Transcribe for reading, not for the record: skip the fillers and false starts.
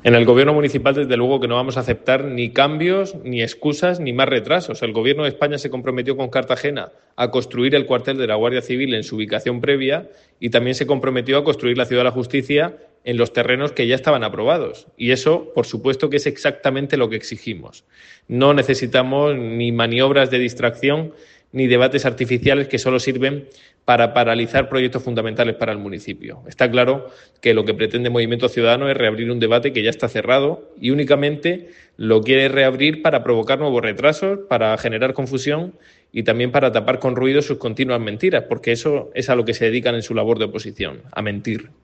En el Gobierno municipal, desde luego, que no vamos a aceptar ni cambios, ni excusas, ni más retrasos. El Gobierno de España se comprometió con Cartagena a construir el cuartel de la Guardia Civil en su ubicación previa y también se comprometió a construir la Ciudad de la Justicia en los terrenos que ya estaban aprobados. Y eso, por supuesto, que es exactamente lo que exigimos. No necesitamos ni maniobras de distracción ni debates artificiales que solo sirven para paralizar proyectos fundamentales para el municipio. Está claro que lo que pretende Movimiento Ciudadano es reabrir un debate que ya está cerrado y únicamente lo quiere reabrir para provocar nuevos retrasos, para generar confusión y también para tapar con ruido sus continuas mentiras, porque eso es a lo que se dedican en su labor de oposición, a mentir.